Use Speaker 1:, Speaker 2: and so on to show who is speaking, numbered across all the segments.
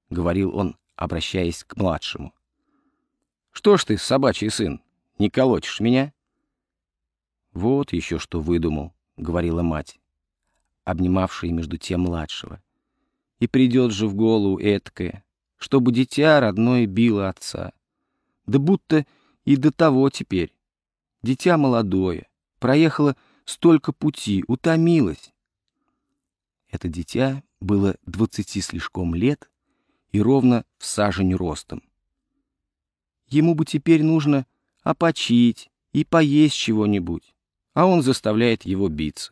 Speaker 1: — говорил он, обращаясь к младшему. «Что ж ты, собачий сын, не колотишь меня?» «Вот еще что выдумал», — говорила мать, обнимавшая между тем младшего. «И придет же в голову эткое, чтобы дитя родное било отца. Да будто и до того теперь. Дитя молодое, проехало столько пути, утомилось». Это дитя было 20 слишком лет и ровно в сажень ростом. Ему бы теперь нужно опочить и поесть чего-нибудь, а он заставляет его биться.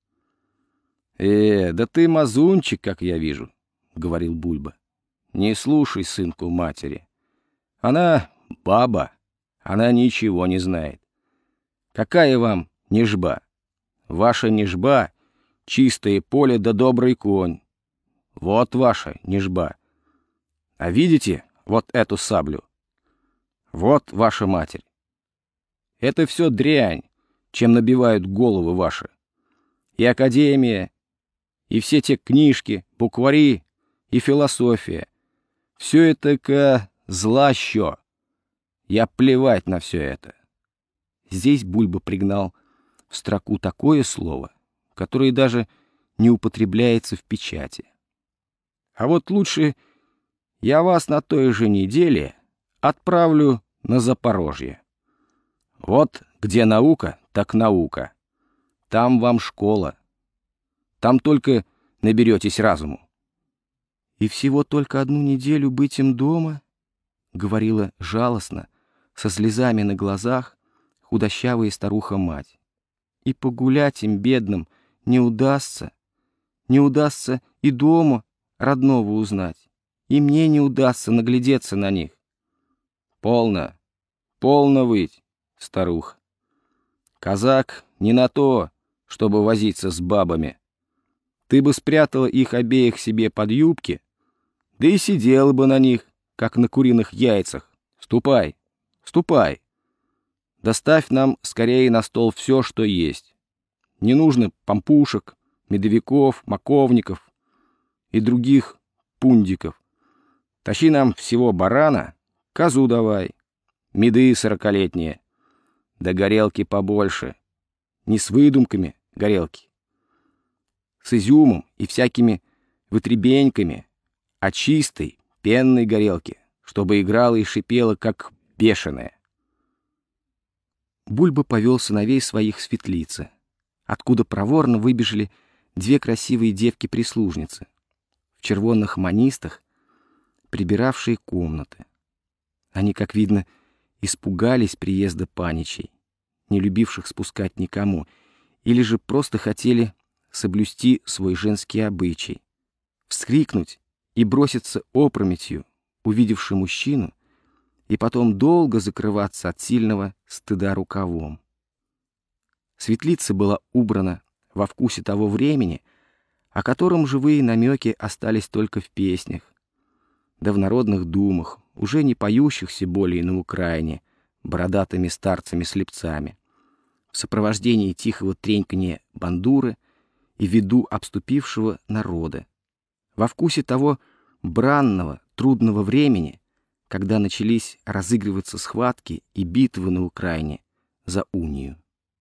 Speaker 1: Да ты мазунчик, как я вижу», — говорил Бульба. «Не слушай сынку матери. Она баба, она ничего не знает. Какая вам нежба? Ваша нежба — чистое поле да добрый конь. Вот ваша нежба. А видите вот эту саблю? Вот ваша матерь. Это все дрянь, чем набивают головы ваши. И академия, и все те книжки, буквари и философия. Все это злащо. Я плевать на все это». Здесь Бульба пригнал в строку такое слово, которое даже не употребляется в печати. «А вот лучше я вас на той же неделе отправлю на Запорожье. Вот где наука, так наука. Там вам школа. Там только наберетесь разуму». «И всего только 1 неделю быть им дома?» — говорила жалостно, со слезами на глазах, худощавая старуха-мать. «И погулять им, бедным, не удастся и дома родного узнать, и мне не удастся наглядеться на них». «Полно, полно выть, старуха. Казак не на то, чтобы возиться с бабами. Ты бы спрятала их обеих себе под юбки, да и сидела бы на них, как на куриных яйцах. Ступай, ступай. Доставь нам скорее на стол все, что есть. Не нужно пампушек, медовиков, маковников и других пундиков. Тащи нам всего барана, козу давай, меды 40-летние, да горелки побольше. Не с выдумками горелки, с изюмом и всякими вытребеньками, а чистой пенной горелки, чтобы играла и шипела, как бешеная». Бульба повел сыновей своих в светлицы, откуда проворно выбежали 2 красивые девки-прислужницы в червонных манистах, прибиравшие комнаты. Они, как видно, испугались приезда паничей, не любивших спускать никому, или же просто хотели соблюсти свой женский обычай, вскрикнуть и броситься опрометью, увидевши мужчину, и потом долго закрываться от сильного стыда рукавом. Светлица была убрана во вкусе того времени, о котором живые намеки остались только в песнях, да в народных думах, уже не поющихся более на Украине бородатыми старцами-слепцами, в сопровождении тихого треньканья бандуры и виду обступившего народа, во вкусе того бранного, трудного времени, когда начались разыгрываться схватки и битвы на Украине за унию.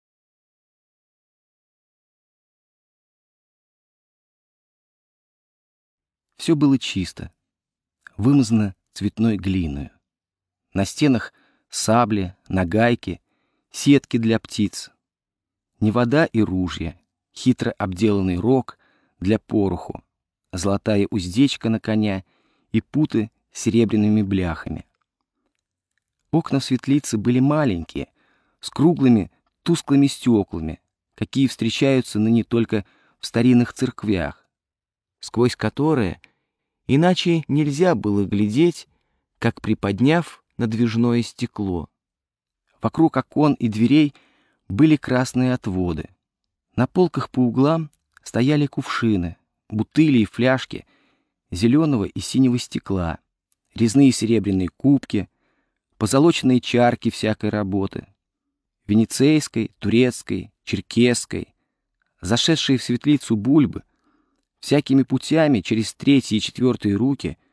Speaker 1: Все было чисто, вымазано цветной глиною. На стенах сабли, нагайки, сетки для птиц. Не вода и ружья, хитро обделанный рог для пороху, золотая уздечка на коня и путы с серебряными бляхами. Окна в светлице были маленькие, с круглыми тусклыми стеклами, какие встречаются ныне только в старинных церквях, сквозь которые иначе нельзя было глядеть, как приподняв надвижное стекло. Вокруг окон и дверей были красные отводы. На полках по углам стояли кувшины, бутыли и фляжки зеленого и синего стекла, резные серебряные кубки, позолоченные чарки всякой работы, венецейской, турецкой, черкесской, зашедшие в светлицу Бульбы, всякими путями через 3-е и 4-е руки